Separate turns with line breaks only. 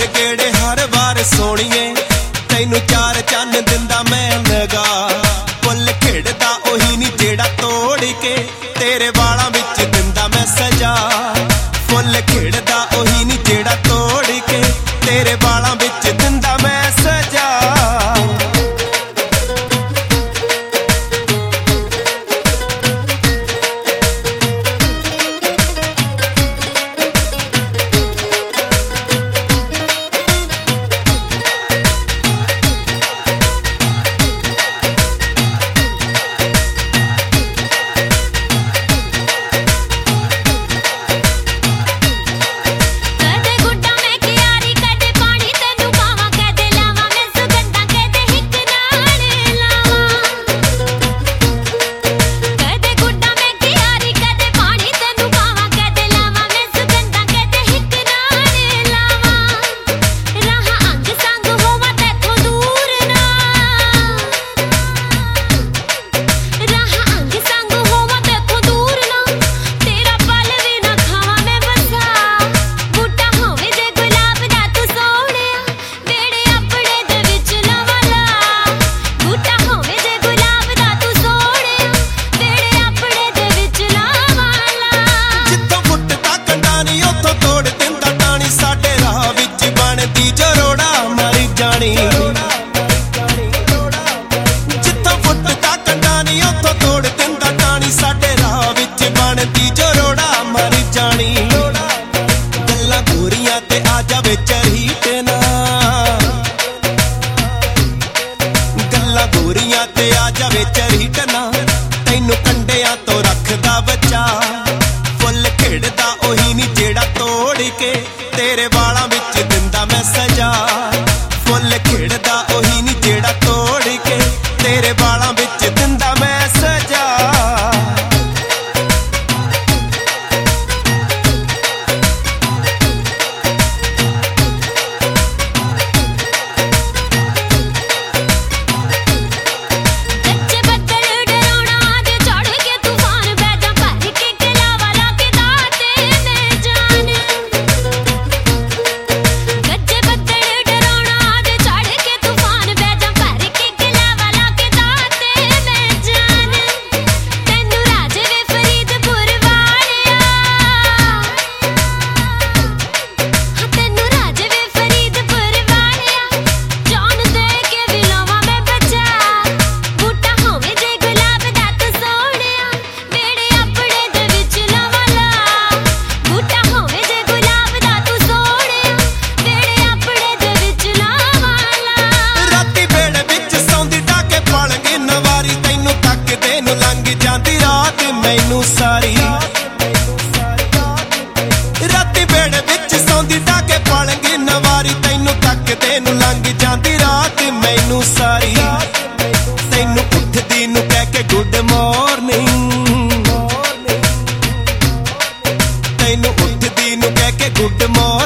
गेड़े हर बार सोणीए तैनू चार चन्न दिंदा मैं नगा फुल खिड़दा ओही नी जेड़ा तोड़ के तेरे वालां विच दिंदा मैं सजा फुल खिड़दा ओही नी जेड़ा तोड़ के तेरे वालां विच दिंदा मैं सजा जिथों फुटदा कंडा नी उत्थों तोड़ दिंदा टाणी साडे राह विच बनदी जो रोड़ा मर जानी गल्लां गोरियां ते आ जावे चरीट ना गल्लां गोरियां ते आ जावे चरीट ना तैनू कंडियां तो रखदा बचा फुल खिड़दा ओही नी जेड़ा तोड़ के तेरे वालां विच दिंदा मैं सजा फुल खिड़दा ओही नी जेड़ा तोड़ के तेरे वालां विच दिंदा मैं सजा मैनू सारी राती बेड़े विच सौंदी डाके पालंगी नवारी तैनू तकदे नू लंघ जांदी रात मैनू सारी तैनू उठदी नू कह के गुड मॉर्निंग तैनू उठदी नू कह के गुड मॉर्निंग